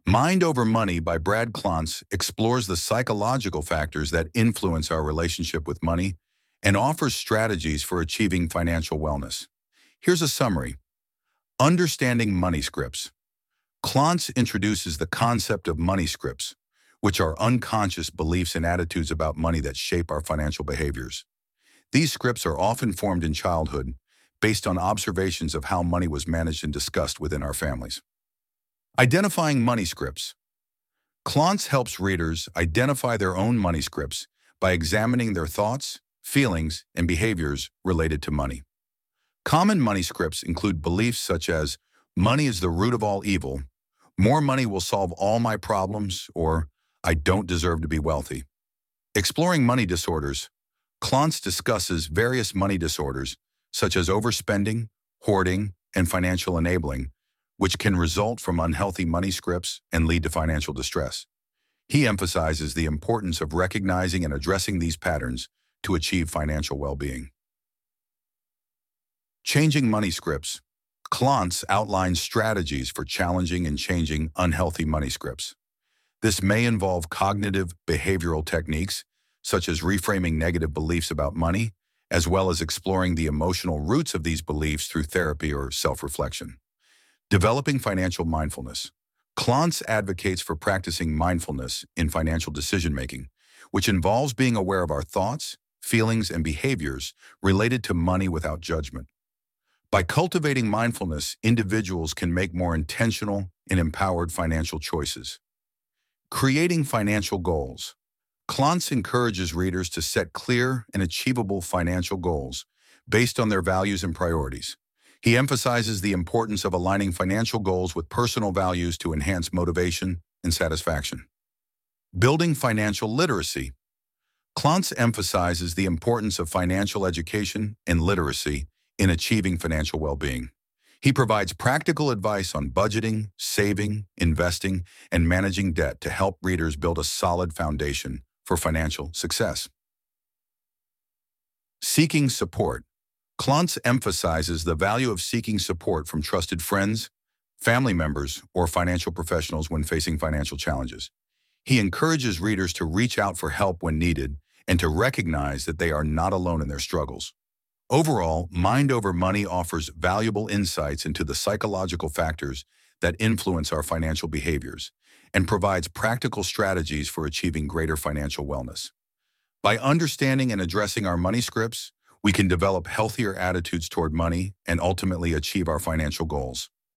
Mind Over Money by Brad Klontz explores the psychological factors that influence our relationship with money and offers strategies for achieving financial wellness. Here's a summary. Understanding money scripts. Klontz introduces the concept of money scripts, which are unconscious beliefs and attitudes about money that shape our financial behaviors. These scripts are often formed in childhood based on observations of how money was managed and discussed within our families. Identifying money scripts. Klontz helps readers identify their own money scripts by examining their thoughts, feelings, and behaviors related to money. Common money scripts include beliefs such as, money is the root of all evil, more money will solve all my problems, or I don't deserve to be wealthy. Exploring money disorders. Klontz discusses various money disorders such as overspending, hoarding, and financial enabling, which can result from unhealthy money scripts and lead to financial distress. He emphasizes the importance of recognizing and addressing these patterns to achieve financial well-being. Changing money scripts. Klontz outlines strategies for challenging and changing unhealthy money scripts. This may involve cognitive behavioral techniques, such as reframing negative beliefs about money, as well as exploring the emotional roots of these beliefs through therapy or self-reflection. Developing financial mindfulness. Klontz advocates for practicing mindfulness in financial decision-making, which involves being aware of our thoughts, feelings, and behaviors related to money without judgment. By cultivating mindfulness, individuals can make more intentional and empowered financial choices. Creating financial goals. Klontz encourages readers to set clear and achievable financial goals based on their values and priorities. He emphasizes the importance of aligning financial goals with personal values to enhance motivation and satisfaction. Building financial literacy. Klontz emphasizes the importance of financial education and literacy in achieving financial well-being. He provides practical advice on budgeting, saving, investing, and managing debt to help readers build a solid foundation for financial success. Seeking support. Klontz emphasizes the value of seeking support from trusted friends, family members, or financial professionals when facing financial challenges. He encourages readers to reach out for help when needed and to recognize that they are not alone in their struggles. Overall, Mind Over Money offers valuable insights into the psychological factors that influence our financial behaviors and provides practical strategies for achieving greater financial wellness. By understanding and addressing our money scripts, we can develop healthier attitudes toward money and ultimately achieve our financial goals.